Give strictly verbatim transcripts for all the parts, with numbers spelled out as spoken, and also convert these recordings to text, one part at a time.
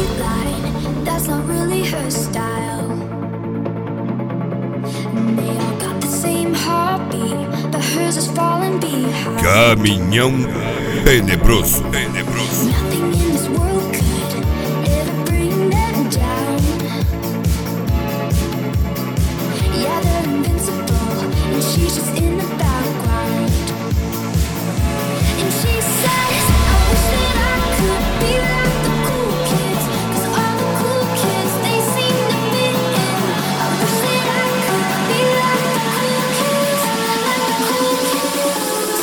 line, that's not really her style. And they all got the same heartbeat, but hers is falling behind. Caminhão tenebroso, tenebroso. Nothing in this world could ever bring them down. Yeah, they're invincible, and she's just in the background. And she says, I wish that I could be like the cool kids, 'cause all the cool kids, they seem to fit in. I wish that I could be like the cool kids, like the cool kids.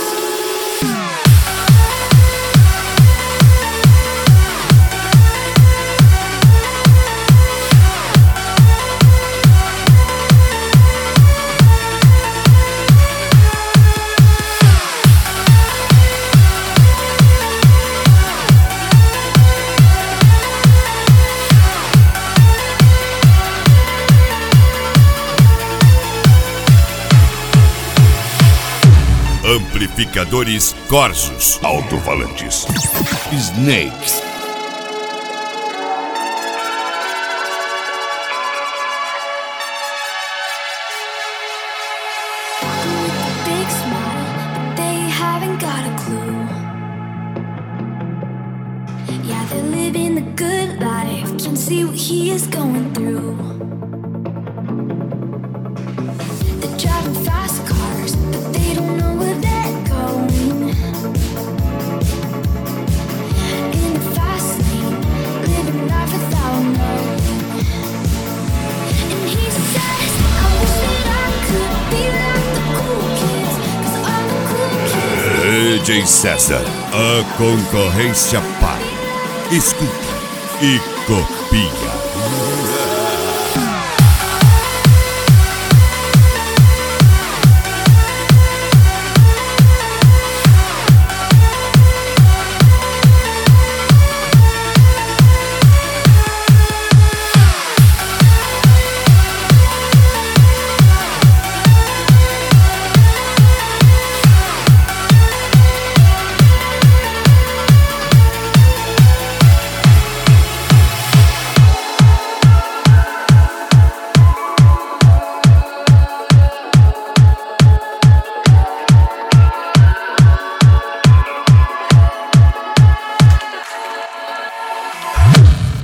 Amplificadores Corsos, alto-falantes, Snakes. Big smile, but they haven't got a clue. Yeah, they're living the good life, can see what he is going through. They're driving fast cars, but they don't know where they're going. In the fast lane, living life without knowing. And he says, I wish that I could be like the cool kids, 'cause all the cool kids. D J César, a concorrência para. Escuta e copia.